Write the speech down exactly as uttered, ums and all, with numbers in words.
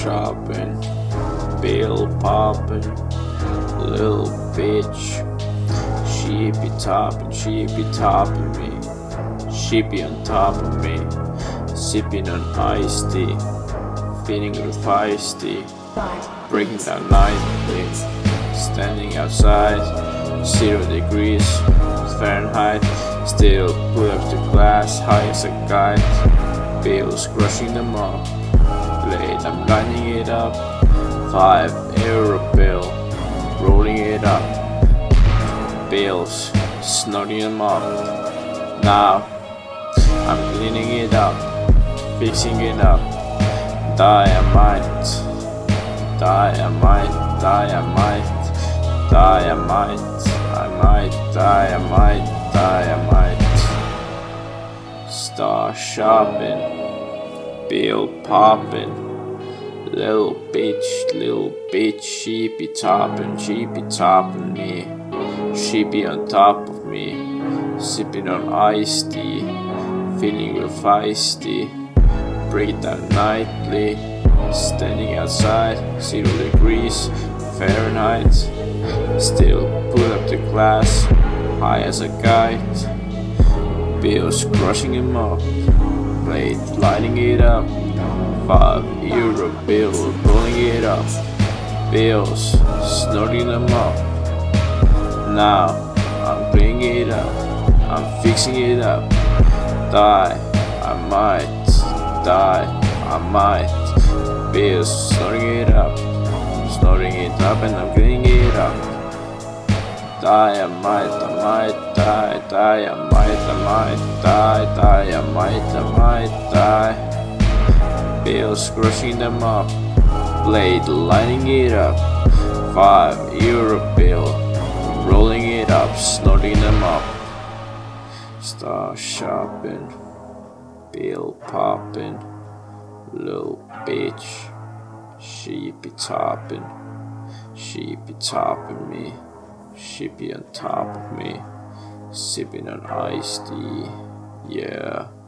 shopping, bill popping, little bitch. She be topping, she be topping me. She be on top of me, sipping on iced tea, feeling real feisty, breaking down nightly, standing outside, zero degrees Fahrenheit, still put up the glass high as a kite, bills crushing them up, blade I'm lining it up, five euro bill, rolling it up, bills snorting them up, now I'm cleaning it up, fixing it up, dynamite, dynamite, dynamite, dynamite, I might, dynamite, dynamite. Star shopping, bill popping, little bitch, little bitch, she be topping, she be topping me, she be on top of me, sipping on iced tea, feeling real feisty, break it down nightly, standing outside, zero degrees Fahrenheit, still put up the glass, high as a kite, bills crushing him up, blade lighting it up, five euro bill rolling it up, bills snorting them up, now I'm cleaning it up, I'm fixing it up, die, I might, die, I might, bills snorting it up, snorting it up and I'm cleaning it up, die, I might, I might, die, die, I might, I might, die, die, I might, I might, die, bills crushing them up, blade lighting it up, five euro bill, rolling it up, snorting them up. Star shopping, bill popping, little bitch. She be topping, she be topping me, she be on top of me, sipping on iced tea, yeah.